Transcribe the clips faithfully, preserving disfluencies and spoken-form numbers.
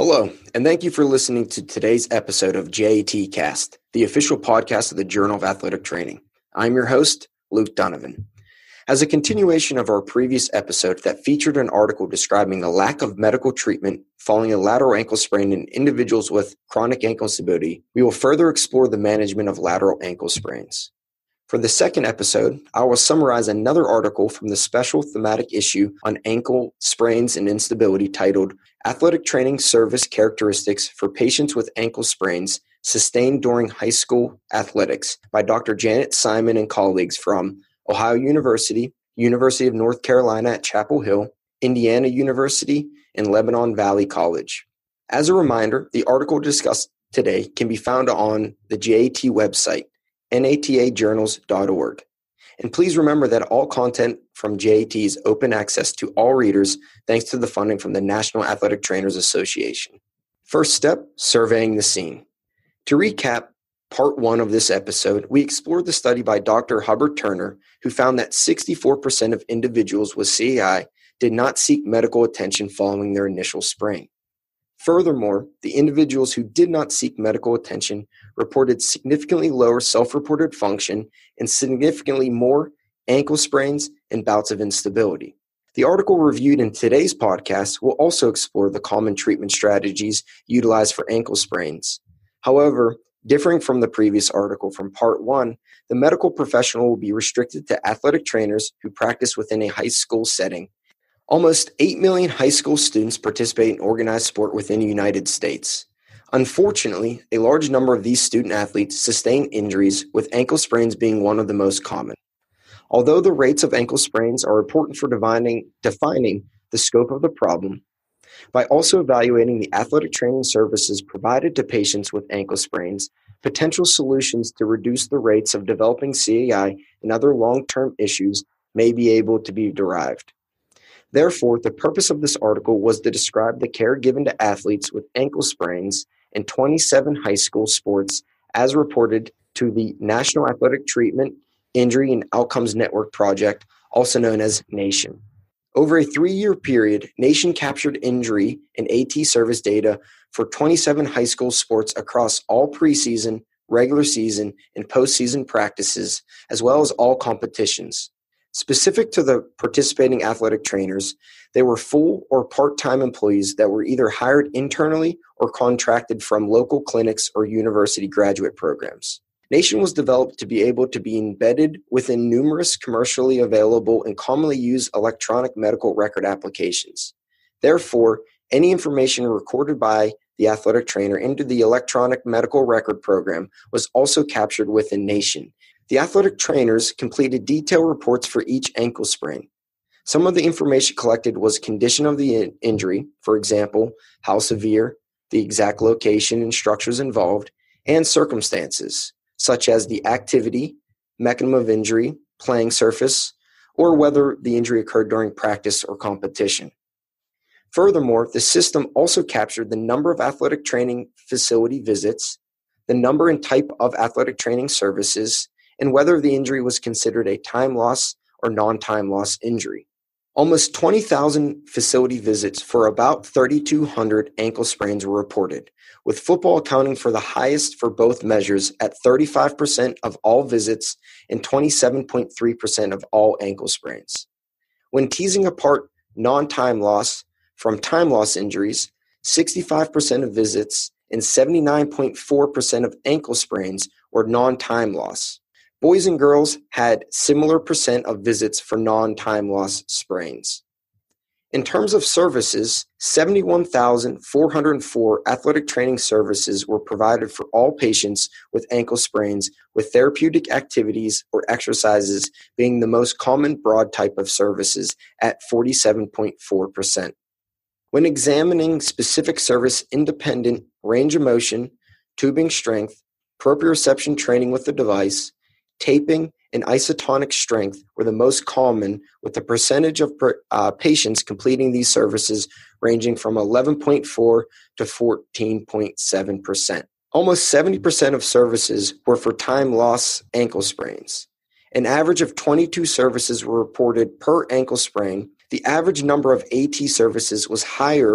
Hello, and thank you for listening to today's episode of J A T Cast, the official podcast of the Journal of Athletic Training. I'm your host, Luke Donovan. As a continuation of our previous episode that featured an article describing the lack of medical treatment following a lateral ankle sprain in individuals with chronic ankle instability, we will further explore the management of lateral ankle sprains. For the second episode, I will summarize another article from the special thematic issue on ankle sprains and instability titled Athletic Training Service Characteristics for Patients with Ankle Sprains Sustained During High School Athletics by Doctor Janet Simon and colleagues from Ohio University, University of North Carolina at Chapel Hill, Indiana University, and Lebanon Valley College. As a reminder, the article discussed today can be found on the J A T website, N A T A journals dot org. And please remember that all content from J A T is open access to all readers thanks to the funding from the National Athletic Trainers Association. First step, surveying the scene. To recap part one of this episode, we explored the study by Doctor Hubbard Turner, who found that sixty-four percent of individuals with C A I did not seek medical attention following their initial sprain. Furthermore, the individuals who did not seek medical attention reported significantly lower self-reported function and significantly more ankle sprains and bouts of instability. The article reviewed in today's podcast will also explore the common treatment strategies utilized for ankle sprains. However, differing from the previous article from part one, the medical professional will be restricted to athletic trainers who practice within a high school setting. Almost eight million high school students participate in organized sport within the United States. Unfortunately, a large number of these student athletes sustain injuries, with ankle sprains being one of the most common. Although the rates of ankle sprains are important for defining, defining the scope of the problem, by also evaluating the athletic training services provided to patients with ankle sprains, potential solutions to reduce the rates of developing C A I and other long-term issues may be able to be derived. Therefore, the purpose of this article was to describe the care given to athletes with ankle sprains in twenty-seven high school sports as reported to the National Athletic Treatment, Injury, and Outcomes Network Project, also known as NATION. Over a three-year period, NATION captured injury and AT service data for twenty-seven high school sports across all preseason, regular season, and postseason practices, as well as all competitions. Specific to the participating athletic trainers, they were full or part-time employees that were either hired internally or contracted from local clinics or university graduate programs. NATION was developed to be able to be embedded within numerous commercially available and commonly used electronic medical record applications. Therefore, any information recorded by the athletic trainer into the electronic medical record program was also captured within NATION. The athletic trainers completed detailed reports for each ankle sprain. Some of the information collected was condition of the in- injury, for example, how severe, the exact location and structures involved, and circumstances, such as the activity, mechanism of injury, playing surface, or whether the injury occurred during practice or competition. Furthermore, the system also captured the number of athletic training facility visits, the number and type of athletic training services, and whether the injury was considered a time loss or non-time loss injury. Almost twenty thousand facility visits for about three thousand two hundred ankle sprains were reported, with football accounting for the highest for both measures at thirty-five percent of all visits and twenty-seven point three percent of all ankle sprains. When teasing apart non-time loss from time loss injuries, sixty-five percent of visits and seventy-nine point four percent of ankle sprains were non-time loss. Boys and girls had similar percent of visits for non-time loss sprains. In terms of services, seventy-one thousand four hundred four athletic training services were provided for all patients with ankle sprains, with therapeutic activities or exercises being the most common broad type of services at forty-seven point four percent. When examining specific service independent range of motion, tubing strength, proprioception training with the device, taping, and isotonic strength were the most common, with the percentage of per, uh, patients completing these services ranging from eleven point four to fourteen point seven percent. Almost seventy percent of services were for time loss ankle sprains. An average of twenty-two services were reported per ankle sprain. The average number of AT services was higher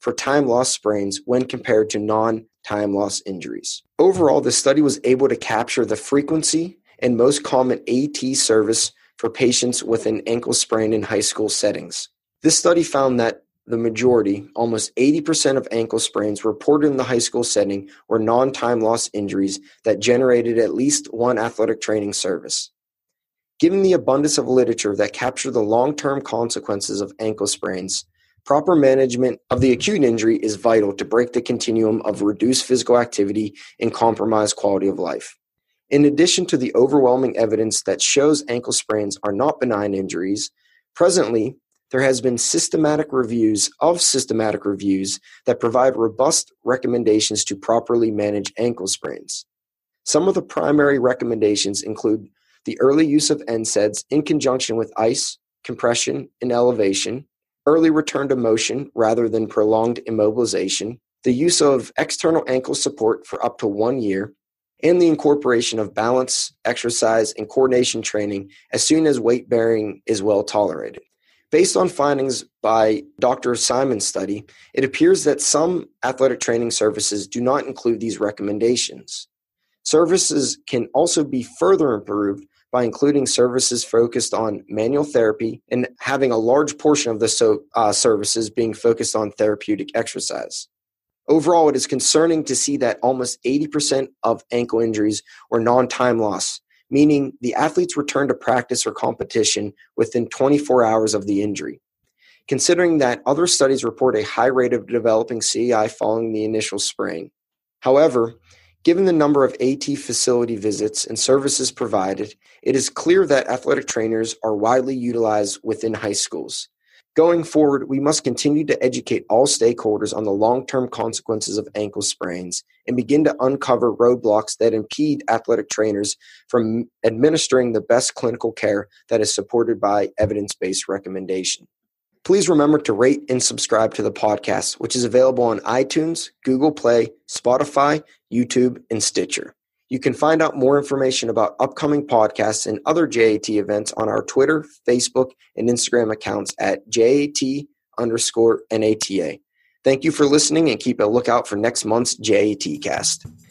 for time loss sprains when compared to non-time loss injuries. Overall, the study was able to capture the frequency and most common AT service for patients with an ankle sprain in high school settings. This study found that the majority, almost eighty percent of ankle sprains reported in the high school setting were non-time loss injuries that generated at least one athletic training service. Given the abundance of literature that capture the long-term consequences of ankle sprains, proper management of the acute injury is vital to break the continuum of reduced physical activity and compromised quality of life. In addition to the overwhelming evidence that shows ankle sprains are not benign injuries, presently, there has been systematic reviews of systematic reviews that provide robust recommendations to properly manage ankle sprains. Some of the primary recommendations include the early use of N SAIDs in conjunction with ice, compression, and elevation, early return to motion rather than prolonged immobilization, the use of external ankle support for up to one year, and the incorporation of balance, exercise, and coordination training as soon as weight bearing is well tolerated. Based on findings by Doctor Simon's study, it appears that some athletic training services do not include these recommendations. Services can also be further improved by including services focused on manual therapy and having a large portion of the so, uh, services being focused on therapeutic exercise. Overall, it is concerning to see that almost eighty percent of ankle injuries were non-time loss, meaning the athletes returned to practice or competition within twenty-four hours of the injury. Considering that other studies report a high rate of developing C I following the initial sprain. However, given the number of AT facility visits and services provided, it is clear that athletic trainers are widely utilized within high schools. Going forward, we must continue to educate all stakeholders on the long-term consequences of ankle sprains and begin to uncover roadblocks that impede athletic trainers from administering the best clinical care that is supported by evidence-based recommendation. Please remember to rate and subscribe to the podcast, which is available on iTunes, Google Play, Spotify, YouTube, and Stitcher. You can find out more information about upcoming podcasts and other J A T events on our Twitter, Facebook, and Instagram accounts at J A T underscore N A T A. Thank you for listening and keep a lookout for next month's J A T cast.